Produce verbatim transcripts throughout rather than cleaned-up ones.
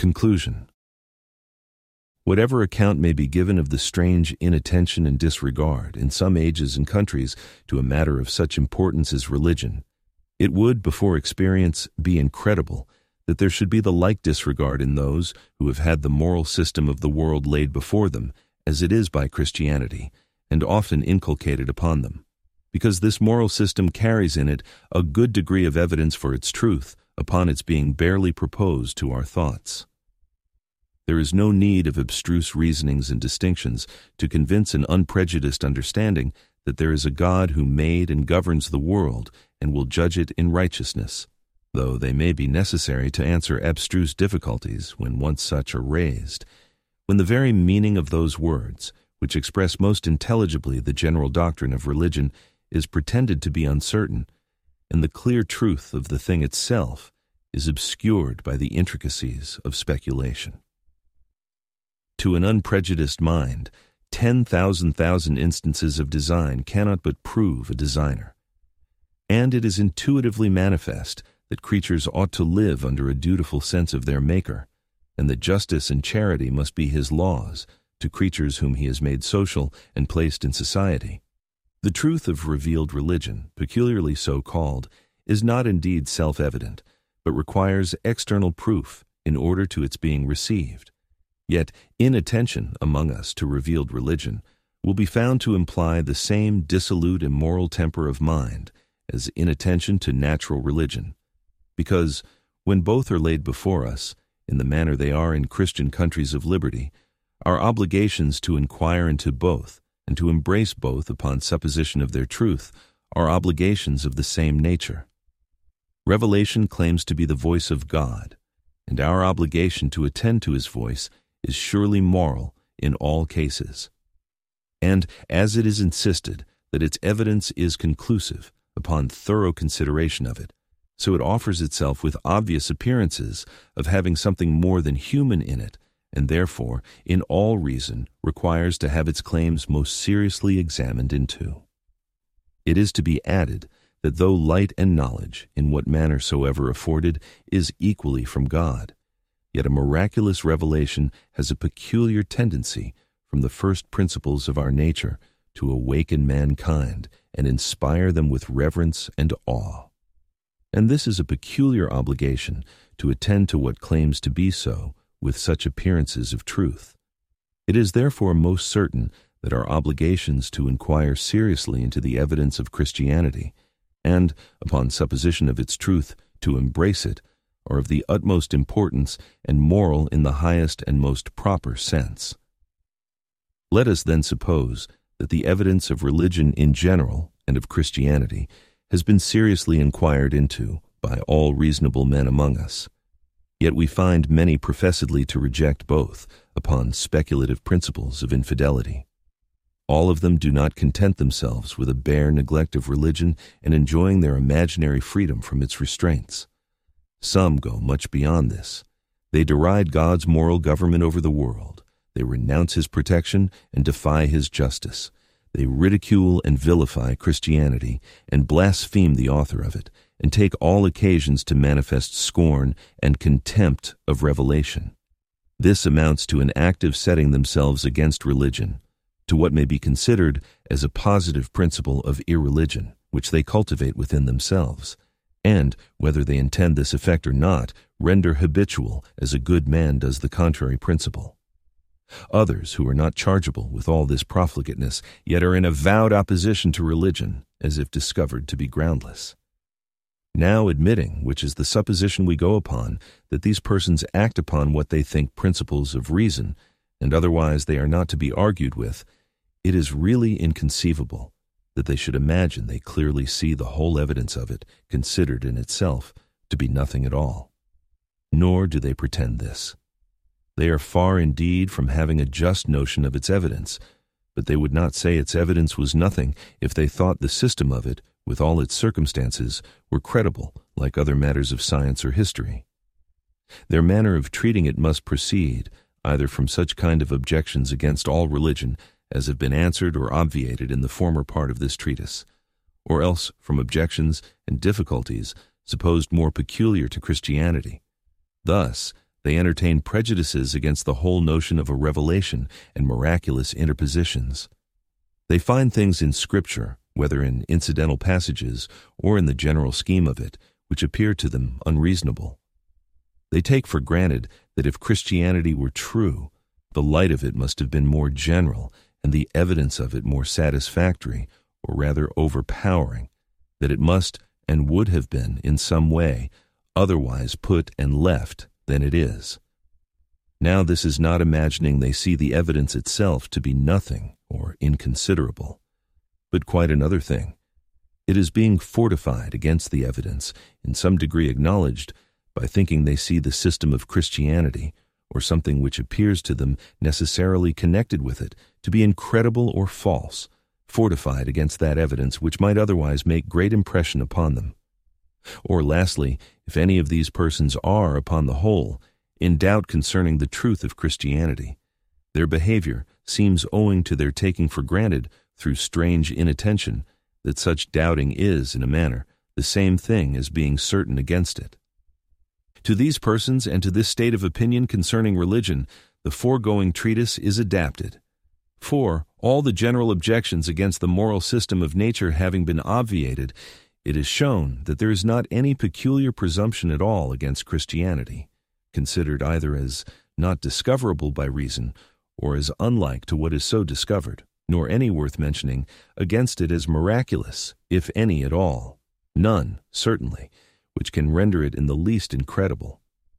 Conclusion. Whatever account may be given of the strange inattention and disregard in some ages and countries to a matter of such importance as religion, it would, before experience, be incredible that there should be the like disregard in those who have had the moral system of the world laid before them, as it is by Christianity, and often inculcated upon them, because this moral system carries in it a good degree of evidence for its truth upon its being barely proposed to our thoughts. There is no need of abstruse reasonings and distinctions to convince an unprejudiced understanding that there is a God who made and governs the world and will judge it in righteousness, though they may be necessary to answer abstruse difficulties when once such are raised, when the very meaning of those words, which express most intelligibly the general doctrine of religion, is pretended to be uncertain, and the clear truth of the thing itself is obscured by the intricacies of speculation. To an unprejudiced mind, ten thousand thousand instances of design cannot but prove a designer. And it is intuitively manifest that creatures ought to live under a dutiful sense of their Maker, and that justice and charity must be his laws to creatures whom he has made social and placed in society. The truth of revealed religion, peculiarly so called, is not indeed self-evident, but requires external proof in order to its being received. Yet inattention among us to revealed religion will be found to imply the same dissolute immoral temper of mind as inattention to natural religion, because when both are laid before us, in the manner they are in Christian countries of liberty, our obligations to inquire into both and to embrace both upon supposition of their truth are obligations of the same nature. Revelation claims to be the voice of God, and our obligation to attend to his voice is surely moral in all cases. And as it is insisted that its evidence is conclusive upon thorough consideration of it, so it offers itself with obvious appearances of having something more than human in it, and therefore, in all reason, requires to have its claims most seriously examined into. It is to be added that though light and knowledge, in what manner soever afforded, is equally from God, yet a miraculous revelation has a peculiar tendency from the first principles of our nature to awaken mankind and inspire them with reverence and awe. And this is a peculiar obligation to attend to what claims to be so with such appearances of truth. It is therefore most certain that our obligations to inquire seriously into the evidence of Christianity, and, upon supposition of its truth, to embrace it, are of the utmost importance and moral in the highest and most proper sense. Let us then suppose that the evidence of religion in general and of Christianity has been seriously inquired into by all reasonable men among us. Yet we find many professedly to reject both upon speculative principles of infidelity. All of them do not content themselves with a bare neglect of religion and enjoying their imaginary freedom from its restraints. Some go much beyond this. They deride God's moral government over the world. They renounce his protection and defy his justice. They ridicule and vilify Christianity and blaspheme the author of it, and take all occasions to manifest scorn and contempt of revelation. This amounts to an active setting themselves against religion, to what may be considered as a positive principle of irreligion, which they cultivate within themselves, and, whether they intend this effect or not, render habitual as a good man does the contrary principle. Others, who are not chargeable with all this profligateness, yet are in avowed opposition to religion, as if discovered to be groundless. Now admitting, which is the supposition we go upon, that these persons act upon what they think principles of reason, and otherwise they are not to be argued with, it is really inconceivable that they should imagine they clearly see the whole evidence of it, considered in itself, to be nothing at all. Nor do they pretend this. They are far indeed from having a just notion of its evidence, but they would not say its evidence was nothing if they thought the system of it, with all its circumstances, were credible, like other matters of science or history. Their manner of treating it must proceed either from such kind of objections against all religion as have been answered or obviated in the former part of this treatise, or else from objections and difficulties supposed more peculiar to Christianity. Thus, They entertain prejudices against the whole notion of a revelation and miraculous interpositions. They find things in Scripture, whether in incidental passages or in the general scheme of it, which appear to them unreasonable. They take for granted that if Christianity were true, the light of it must have been more general and the evidence of it more satisfactory, or rather overpowering, that it must and would have been in some way otherwise put and left than it is. Now this is not imagining they see the evidence itself to be nothing or inconsiderable, but quite another thing. It is being fortified against the evidence, in some degree acknowledged, by thinking they see the system of Christianity, or something which appears to them necessarily connected with it, to be incredible or false, fortified against that evidence which might otherwise make great impression upon them. Or lastly, if any of these persons are, upon the whole, in doubt concerning the truth of Christianity, their behavior seems owing to their taking for granted, through strange inattention, that such doubting is, in a manner, the same thing as being certain against it. To these persons and to this state of opinion concerning religion, the foregoing treatise is adapted. For, all the general objections against the moral system of nature having been obviated, it is shown that there is not any peculiar presumption at all against Christianity, considered either as not discoverable by reason, or as unlike to what is so discovered, nor any worth mentioning against it as miraculous, if any at all. None, certainly, which can render it in the least incredible.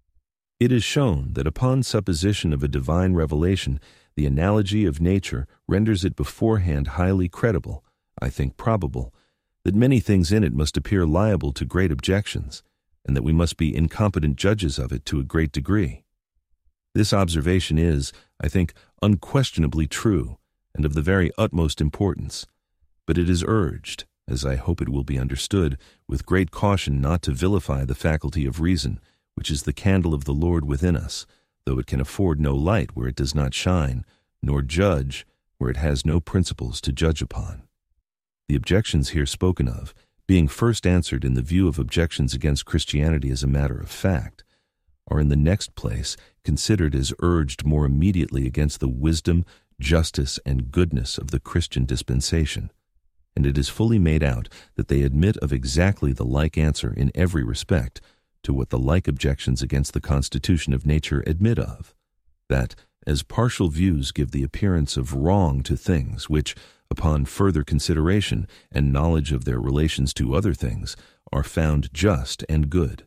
It is shown that upon supposition of a divine revelation, the analogy of nature renders it beforehand highly credible, I think probable, that many things in it must appear liable to great objections, and that we must be incompetent judges of it to a great degree. This observation is, I think, unquestionably true, and of the very utmost importance, but it is urged, as I hope it will be understood, with great caution not to vilify the faculty of reason, which is the candle of the Lord within us, though it can afford no light where it does not shine, nor judge where it has no principles to judge upon. The objections here spoken of, being first answered in the view of objections against Christianity as a matter of fact, are in the next place considered as urged more immediately against the wisdom, justice, and goodness of the Christian dispensation, and it is fully made out that they admit of exactly the like answer in every respect to what the like objections against the constitution of nature admit of, that, as partial views give the appearance of wrong to things which, upon further consideration and knowledge of their relations to other things, are found just and good,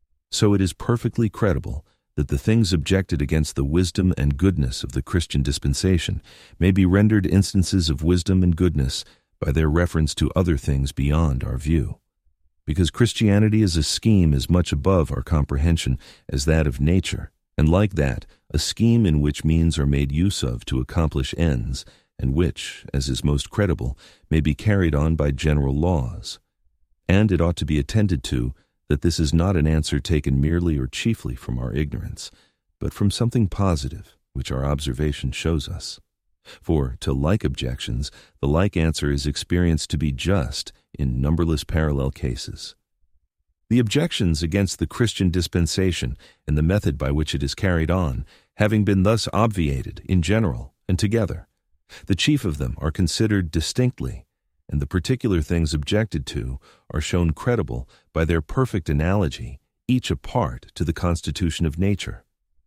so it is perfectly credible that the things objected against the wisdom and goodness of the Christian dispensation may be rendered instances of wisdom and goodness by their reference to other things beyond our view, because Christianity as a scheme is much above our comprehension as that of nature, and like that, a scheme in which means are made use of to accomplish ends, and which, as is most credible, may be carried on by general laws. And it ought to be attended to that this is not an answer taken merely or chiefly from our ignorance, but from something positive which our observation shows us. For, to like objections, the like answer is experienced to be just in numberless parallel cases. The objections against the Christian dispensation and the method by which it is carried on, having been thus obviated in general and together, the chief of them are considered distinctly, and the particular things objected to are shown credible by their perfect analogy, each apart to the constitution of nature.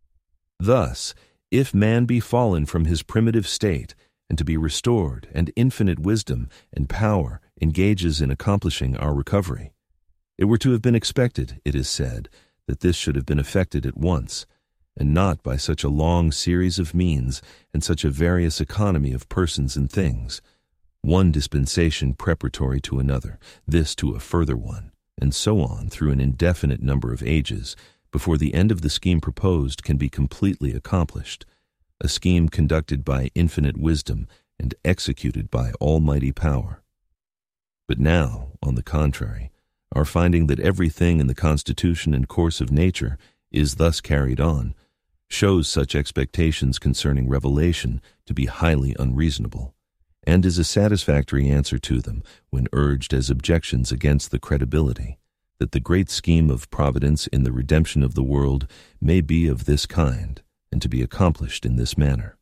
Thus, if man be fallen from his primitive state, and to be restored, and infinite wisdom and power engages in accomplishing our recovery, it were to have been expected, it is said, that this should have been effected at once, and not by such a long series of means and such a various economy of persons and things, one dispensation preparatory to another, this to a further one, and so on through an indefinite number of ages, before the end of the scheme proposed can be completely accomplished, a scheme conducted by infinite wisdom and executed by almighty power. But now, on the contrary, our finding that everything in the constitution and course of nature is thus carried on, shows such expectations concerning revelation to be highly unreasonable, and is a satisfactory answer to them when urged as objections against the credibility, that the great scheme of providence in the redemption of the world may be of this kind, and to be accomplished in this manner.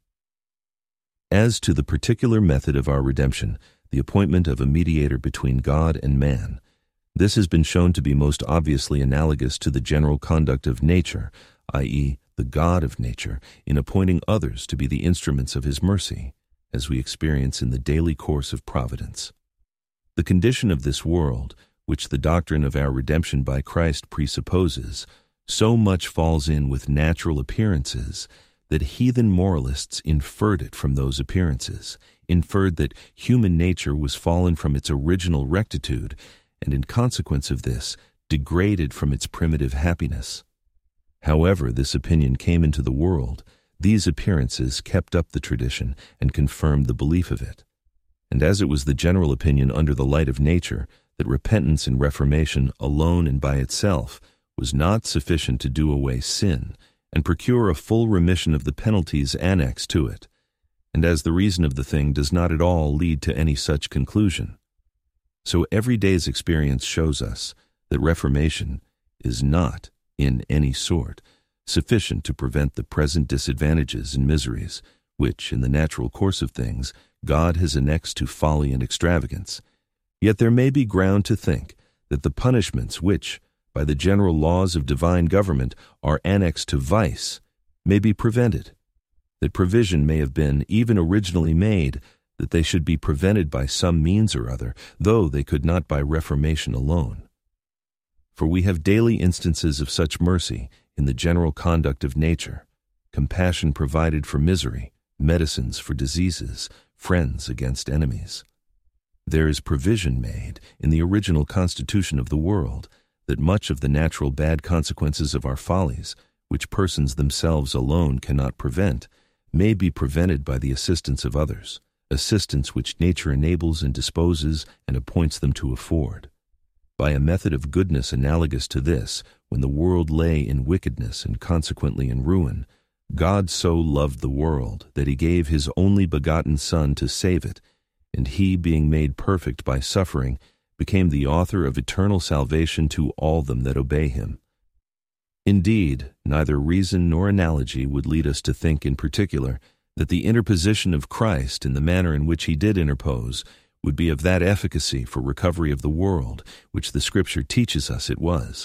As to the particular method of our redemption, the appointment of a mediator between God and man, this has been shown to be most obviously analogous to the general conduct of nature, that is, the God of nature, in appointing others to be the instruments of his mercy, as we experience in the daily course of providence. The condition of this world, which the doctrine of our redemption by Christ presupposes, so much falls in with natural appearances that heathen moralists inferred it from those appearances, inferred that human nature was fallen from its original rectitude, and in consequence of this, degraded from its primitive happiness. However this opinion came into the world, these appearances kept up the tradition and confirmed the belief of it. And as it was the general opinion under the light of nature that repentance and reformation alone and by itself was not sufficient to do away sin and procure a full remission of the penalties annexed to it, and as the reason of the thing does not at all lead to any such conclusion, so every day's experience shows us that reformation is not, in any sort, sufficient to prevent the present disadvantages and miseries, which, in the natural course of things, God has annexed to folly and extravagance. Yet there may be ground to think that the punishments which, by the general laws of divine government, are annexed to vice, may be prevented, that provision may have been even originally made that they should be prevented by some means or other, though they could not by reformation alone. For we have daily instances of such mercy in the general conduct of nature, compassion provided for misery, medicines for diseases, friends against enemies. There is provision made in the original constitution of the world that much of the natural bad consequences of our follies, which persons themselves alone cannot prevent, may be prevented by the assistance of others, assistance which nature enables and disposes and appoints them to afford. By a method of goodness analogous to this, when the world lay in wickedness and consequently in ruin, God so loved the world that he gave his only begotten Son to save it, and he, being made perfect by suffering, became the author of eternal salvation to all them that obey him. Indeed, neither reason nor analogy would lead us to think in particular that the interposition of Christ in the manner in which he did interpose would be of that efficacy for recovery of the world which the Scripture teaches us it was.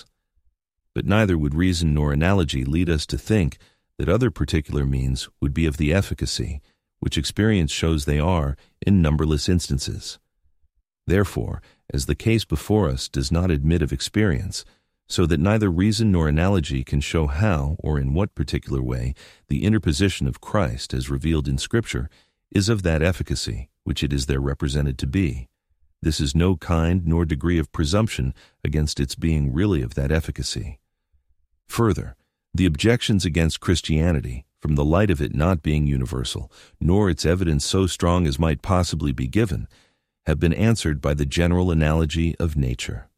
But neither would reason nor analogy lead us to think that other particular means would be of the efficacy, which experience shows they are in numberless instances. Therefore, as the case before us does not admit of experience, so that neither reason nor analogy can show how or in what particular way the interposition of Christ as revealed in Scripture is of that efficacy which it is there represented to be, this is no kind nor degree of presumption against its being really of that efficacy. Further, the objections against Christianity, from the light of it not being universal, nor its evidence so strong as might possibly be given, have been answered by the general analogy of nature.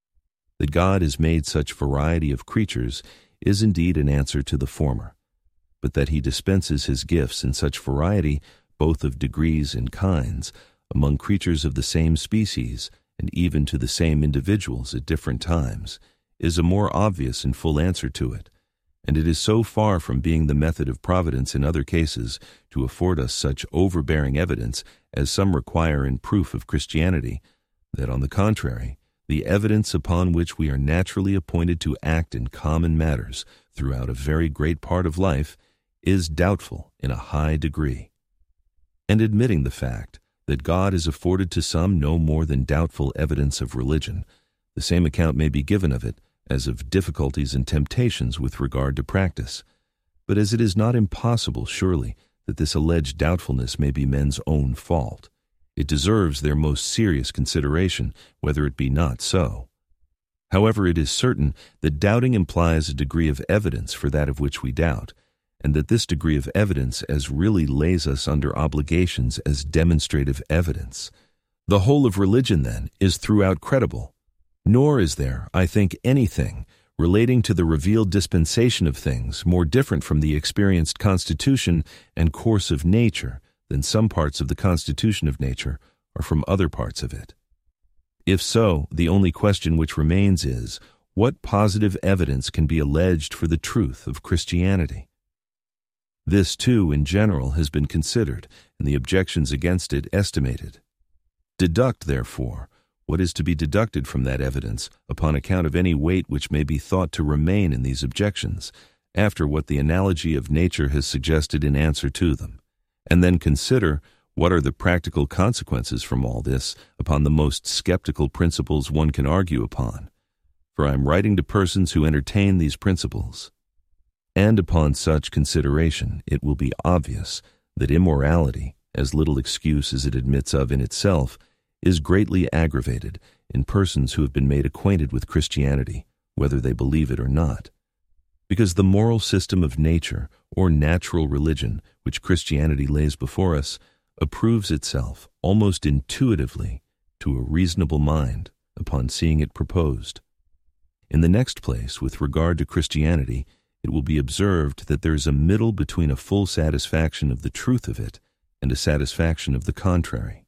That God has made such variety of creatures is indeed an answer to the former, but that he dispenses his gifts in such variety, both of degrees and kinds, among creatures of the same species, and even to the same individuals at different times, is a more obvious and full answer to it, and it is so far from being the method of providence in other cases to afford us such overbearing evidence as some require in proof of Christianity, that on the contrary, the evidence upon which we are naturally appointed to act in common matters throughout a very great part of life is doubtful in a high degree. And admitting the fact that God has afforded to some no more than doubtful evidence of religion, the same account may be given of it as of difficulties and temptations with regard to practice. But as it is not impossible, surely, that this alleged doubtfulness may be men's own fault, it deserves their most serious consideration, whether it be not so. However, it is certain that doubting implies a degree of evidence for that of which we doubt, and that this degree of evidence as really lays us under obligations as demonstrative evidence. The whole of religion, then, is throughout credible, nor is there, I think, anything relating to the revealed dispensation of things more different from the experienced constitution and course of nature than some parts of the constitution of nature are from other parts of it. If so, the only question which remains is, what positive evidence can be alleged for the truth of Christianity? This, too, in general, has been considered, and the objections against it estimated. Deduct, therefore, what is to be deducted from that evidence upon account of any weight which may be thought to remain in these objections, after what the analogy of nature has suggested in answer to them, and then consider what are the practical consequences from all this upon the most skeptical principles one can argue upon. For I am writing to persons who entertain these principles. And upon such consideration it will be obvious that immorality, as little excuse as it admits of in itself, is greatly aggravated in persons who have been made acquainted with Christianity, whether they believe it or not. Because the moral system of nature, or natural religion, which Christianity lays before us, approves itself almost intuitively to a reasonable mind upon seeing it proposed. In the next place, with regard to Christianity, it will be observed that there is a middle between a full satisfaction of the truth of it and a satisfaction of the contrary.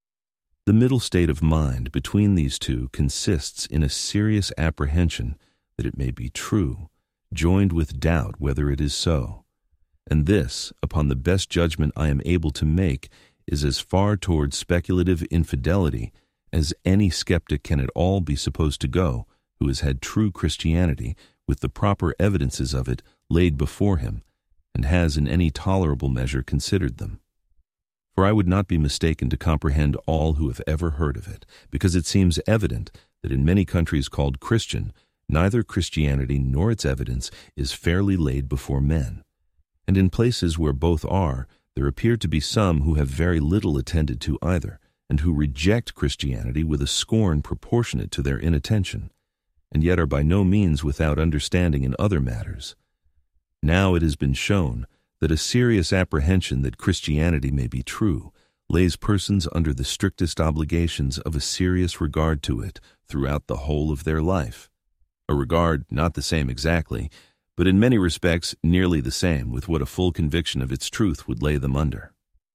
The middle state of mind between these two consists in a serious apprehension that it may be true, joined with doubt whether it is so. And this, upon the best judgment I am able to make, is as far toward speculative infidelity as any skeptic can at all be supposed to go who has had true Christianity with the proper evidences of it laid before him, and has in any tolerable measure considered them. For I would not be mistaken to comprehend all who have ever heard of it, because it seems evident that in many countries called Christian, neither Christianity nor its evidence is fairly laid before men. And in places where both are, there appear to be some who have very little attended to either, and who reject Christianity with a scorn proportionate to their inattention, and yet are by no means without understanding in other matters. Now it has been shown that a serious apprehension that Christianity may be true lays persons under the strictest obligations of a serious regard to it throughout the whole of their life, a regard not the same exactly, but in many respects nearly the same with what a full conviction of its truth would lay them under.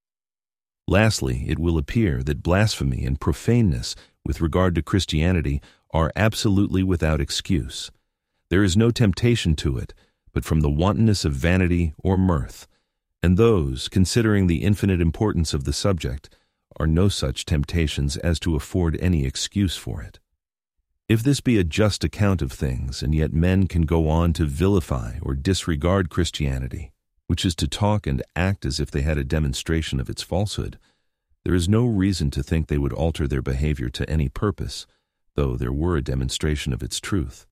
Lastly, it will appear that blasphemy and profaneness with regard to Christianity are absolutely without excuse. There is no temptation to it, but from the wantonness of vanity or mirth, and those, considering the infinite importance of the subject, are no such temptations as to afford any excuse for it. If this be a just account of things, and yet men can go on to vilify or disregard Christianity, which is to talk and act as if they had a demonstration of its falsehood, there is no reason to think they would alter their behavior to any purpose, though there were a demonstration of its truth.